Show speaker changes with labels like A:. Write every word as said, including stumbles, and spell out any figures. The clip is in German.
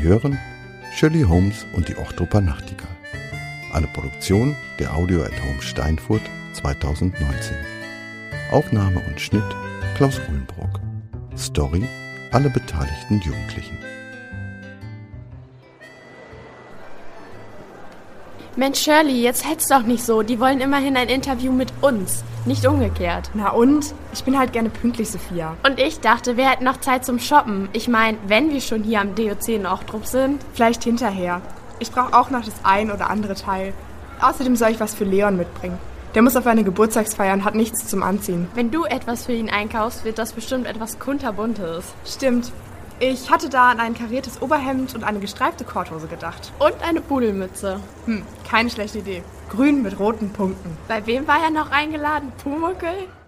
A: Sie hören Shirley Holmes und die Ochtruper Nachtigall. Eine Produktion der Audio at Home Steinfurt zweitausendneunzehn. Aufnahme und Schnitt Klaus Uhlenbrock. Story alle beteiligten Jugendlichen.
B: Mensch Shirley, jetzt hetz doch nicht so. Die wollen immerhin ein Interview mit uns, nicht umgekehrt.
C: Na und? Ich bin halt gerne pünktlich, Sophia.
B: Und ich dachte, wir hätten noch Zeit zum Shoppen. Ich meine, wenn wir schon hier am D O C in Ochtrup sind.
C: Vielleicht hinterher. Ich brauche auch noch das ein oder andere Teil. Außerdem soll ich was für Leon mitbringen. Der muss auf eine Geburtstagsfeier und hat nichts zum Anziehen.
B: Wenn du etwas für ihn einkaufst, wird das bestimmt etwas kunterbuntes.
C: Stimmt. Ich hatte da an ein kariertes Oberhemd und eine gestreifte Korthose gedacht.
B: Und eine Pudelmütze.
C: Hm, keine schlechte Idee. Grün mit roten Punkten.
B: Bei wem war er noch eingeladen? Pumuckl?